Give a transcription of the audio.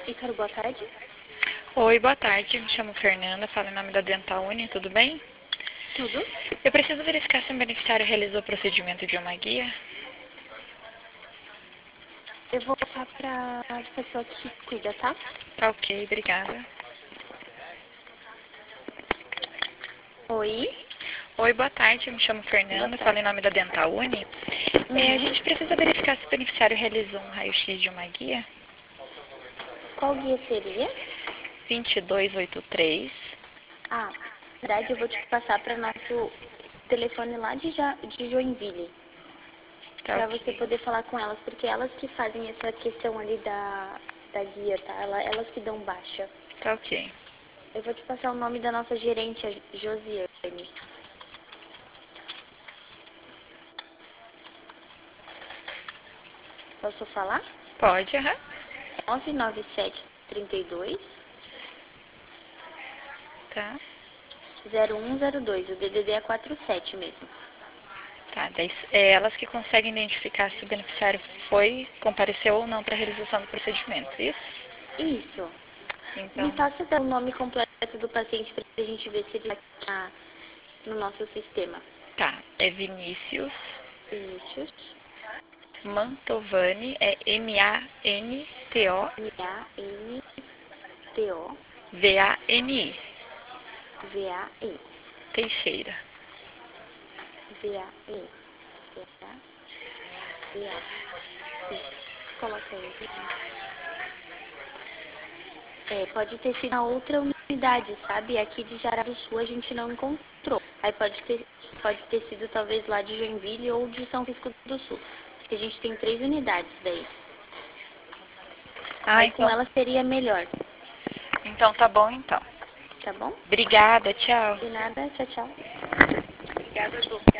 Ícaro, boa tarde. Oi, boa tarde. Me chamo Fernanda, falo em nome da Dental Uni, tudo bem? Tudo? Eu preciso verificar se o beneficiário realizou o procedimento de uma guia. Eu vou passar para a pessoa que cuida, tá? Tá ok, obrigada. Oi, Oi, boa tarde. Me chamo boa Fernanda, falo em tarde. nome da Dental Uni. A Uhum. gente precisa verificar se o beneficiário realizou um raio-x de uma guia. Qual guia seria? 2283. Ah, na verdade eu vou te passar para nosso telefone lá de Joinville, Tá para você ok. poder falar com elas, porque elas que fazem essa questão ali da guia, tá? Elas que dão baixa. Tá ok. Eu vou te passar o nome da nossa gerente, a Josiane. Posso falar? Pode, aham. 99732 Tá. 0102. O DDD é 47 mesmo. Tá, daí elas que conseguem identificar se o beneficiário compareceu ou não para a realização do procedimento, isso? Isso. Me Então, passa o nome completo do paciente para a gente ver se ele está no nosso sistema. tá. É Vinícius Vinícius, Mantovani, é Mantovani, V-A-N-I, M-A-N-T-O-V-A-E. Teixeira. V-A-E. V-A. Isso. Coloca aí. Pode ter sido na outra unidade, sabe? Aqui de Jaraguá do Sul a gente não encontrou. Aí pode ter sido talvez lá de Joinville ou de São Francisco do Sul. Porque a gente tem 3 unidades daí. Ah, Aí com então, ela seria melhor, então tá bom então. tá bom? Obrigada, tchau. De nada, tchau, tchau. Obrigada, Ju.